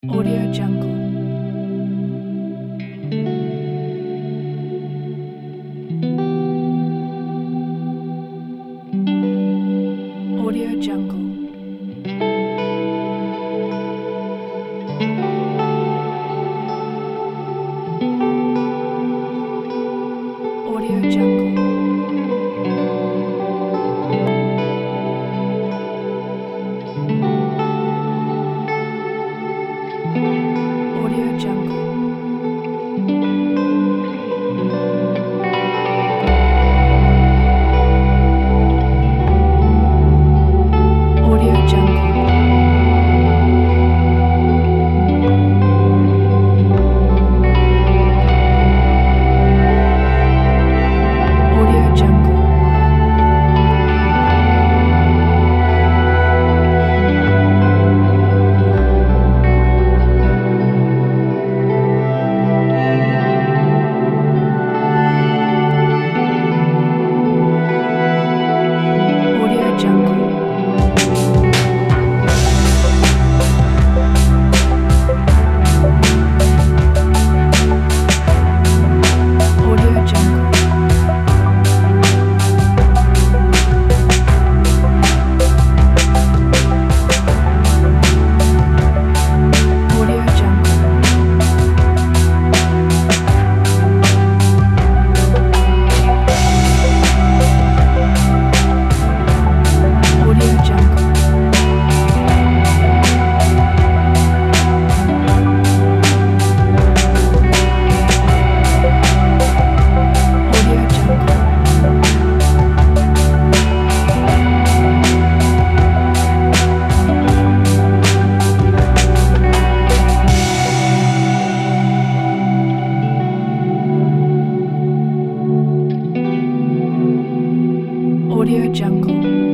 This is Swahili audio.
Audio Jungle. Audio Jungle. Audio Jungle. Audio Jungle. Audio Jungle. Audio Jungle. Audio Jungle. Audio Jungle. Audio Jungle. Audio Jungle. Audio Jungle. Audio Jungle.